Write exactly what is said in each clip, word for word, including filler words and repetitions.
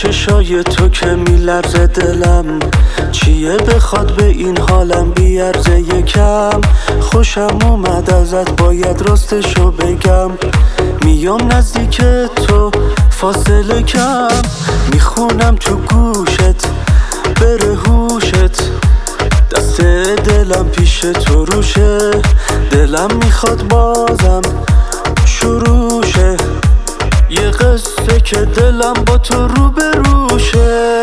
چشای تو که میلرزه دلم، چیه بخواد به این حالم بیارزه یکم. خوشم اومد ازت باید راستشو بگم، میام نزدیک تو فاصله کم، میخونم تو گوشت بره هوشت، دست دلم پیش تو روشه، دلم میخواد بازم شروع شه، یه قصه که دلم با تو رو به روشه.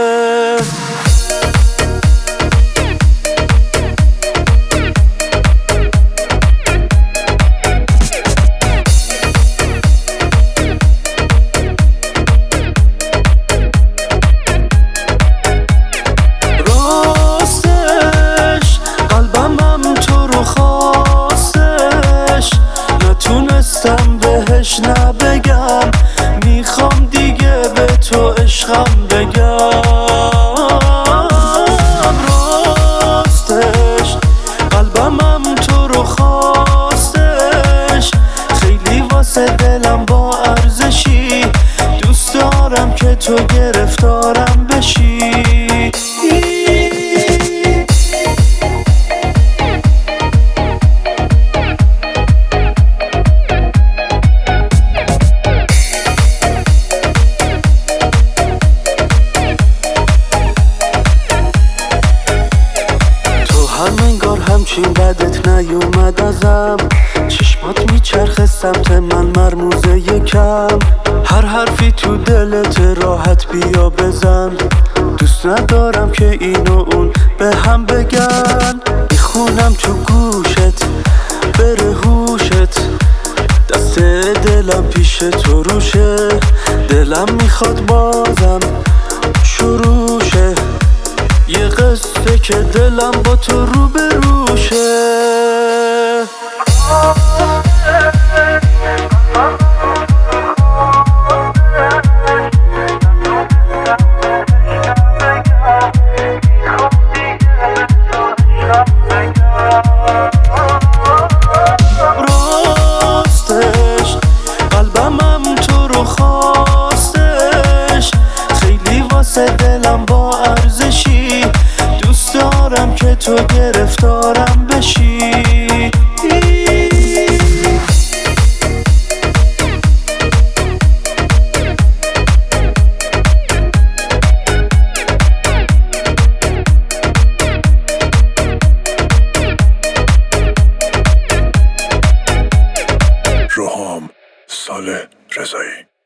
راستش قلبم تو رو خواستش، نتونستم بهش نبگم، میخوام دیگه به تو عشقم بگم. راستش قلبم تو رو خواستش، خیلی واسه دلم با ارزشی، دوست دارم که تو گرفتارم بشی. انگار همچین بدت نیومد ازم، چشمات میچرخه سمت من مرموزه یکم، هر حرفی تو دلت راحت بیا بزن، دوست ندارم که این و اون به هم بگن، میخونم تو گوشت بره هوشت، دست دلم پیش تو روشه، دلم میخواد بازم شروع شه، یه قصه که دلم با تو رو به روشه. راستش قلبم تو رو خواستش، خیلی واسه دلم با ارزشی، دوست دارم که تو گرفتارم بشی. روحام صالح رضایی.